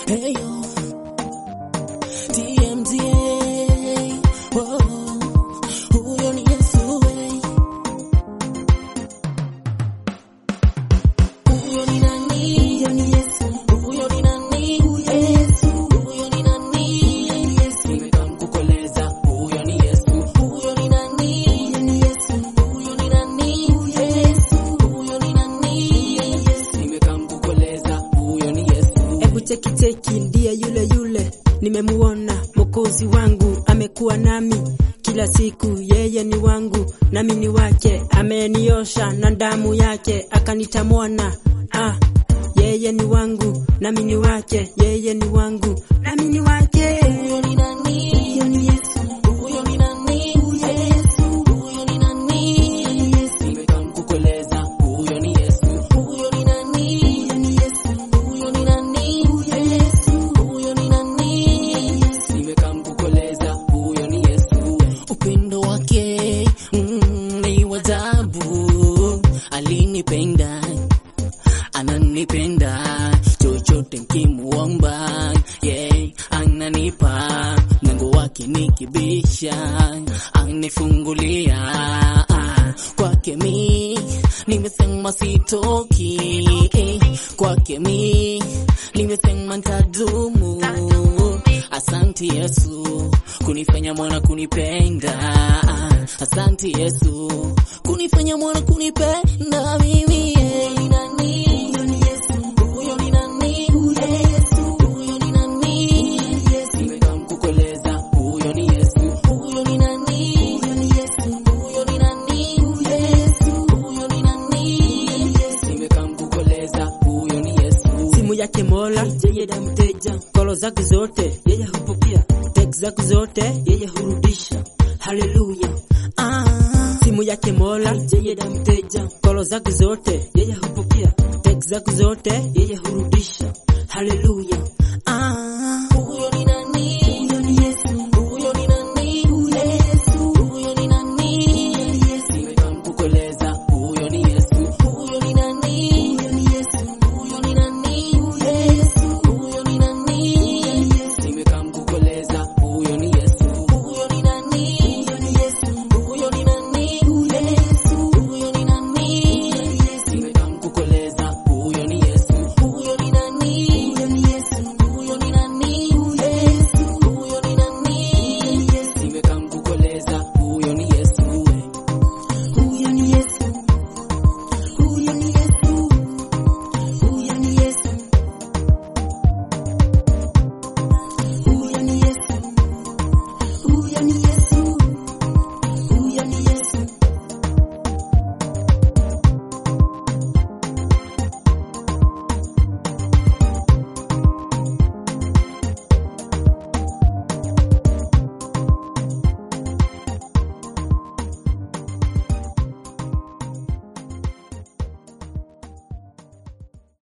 Hey yo, TMTA, oh, huyo ni Yesu, huyo ni nani? Huyo ni Yesu, huyo ni nani? Yesu, huyo ni nani? Yesu, nimekamkukoleza, huyo ni Yesu, huyo ni nani? Huyo ni Yesu, huyo ni nani? Yesu, huyo ni nani? Yesu, nimekamkukoleza, huyo ni Yesu. Ebu cheki ndiye yule nimemuona Mwokozi wangu, amekuwa nami kila siku, yeye ni wangu nami ni wake, ameniosha na damu yake akanitamona. Yeye ni wangu nami ni wake, yeye ni wangu nami ni wake. Huyo ni nani? Huyo ni Yesu, huyo ni nani? Yesu, huyo ni nani? Yesu, nimekamkukoleza, huyo ni Yesu, huyo ni nani? Huyo ni Yesu, huyo ni nani? Yesu, huyo ni nani? Yesu, nimekamkukoleza, huyo ni Yesu. Upendo wake ni wa ajabu, alinipenda, ananipenda, chochote mkimuomba, ananipa, mlango wake nikibisha, anifungulia. Kwake mi nimesema sitoki, kwake mi nimesema nitadumu. Asante Yesu kunifanya mwana kunipenda, asante Yesu kunifanya mwana kunipenda mimi. Ni nani? Huyo ni Yesu, huyo ni nani? Yesu, huyo ni nani? Yesu, nimekamkukoleza, huyo ni Yesu, huyo ni nani? Huyo ni Yesu, huyo ni nani? Yesu, huyo ni nani? Yesu, nimekamkukoleza, huyo ni Yesu. Simu yake Mola, yeye da mteja, kolo zake zote yeye hupokea, text zake zote yeye hurudisha. Haleluya. Simu yake Mola, yeye da mteja, kolo zake zote yeye hupokea, text zake zote yeye hurudisha. Haleluya.